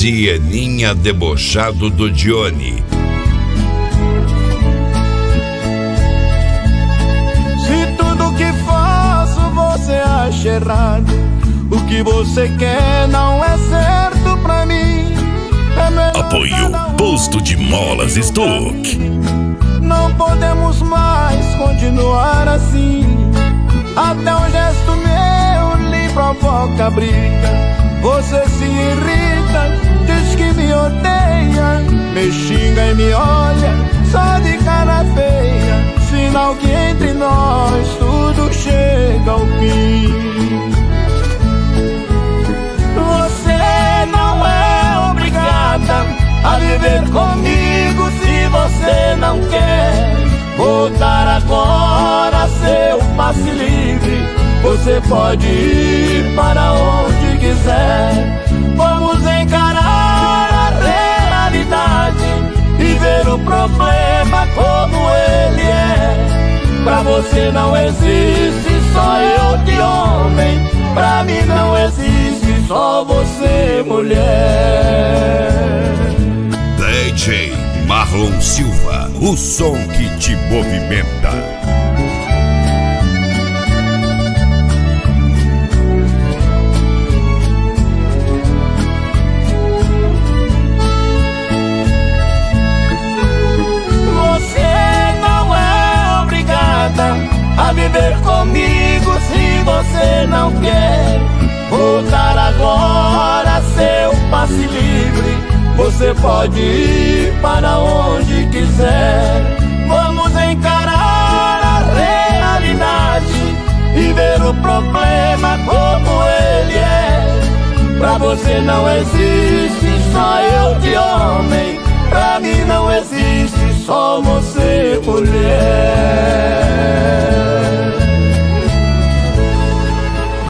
Zieninha debochado do Johnny. Se tudo que faço você acha errado, o que você quer não é certo pra mim. Apoio Posto de Molas Stock. Não podemos mais continuar assim. Até um gesto meu lhe provoca briga. Você se irrita, diz que me odeia, me xinga e me olha só de cara feia. Sinal que entre nós tudo chega ao fim. Você não é obrigada a viver comigo se você não quer voltar agora, seu passe livre. Você pode ir para onde quiser. Vamos encarar a realidade e ver o problema como ele é. Pra você não existe só eu de homem, pra mim não existe só você mulher. DJ Marlon Silva, o som que te movimenta. A viver comigo se você não quer voltar agora, seu passe livre. Você pode ir para onde quiser. Vamos encarar a realidade e ver o problema como ele é. Pra você não existe só eu de homem,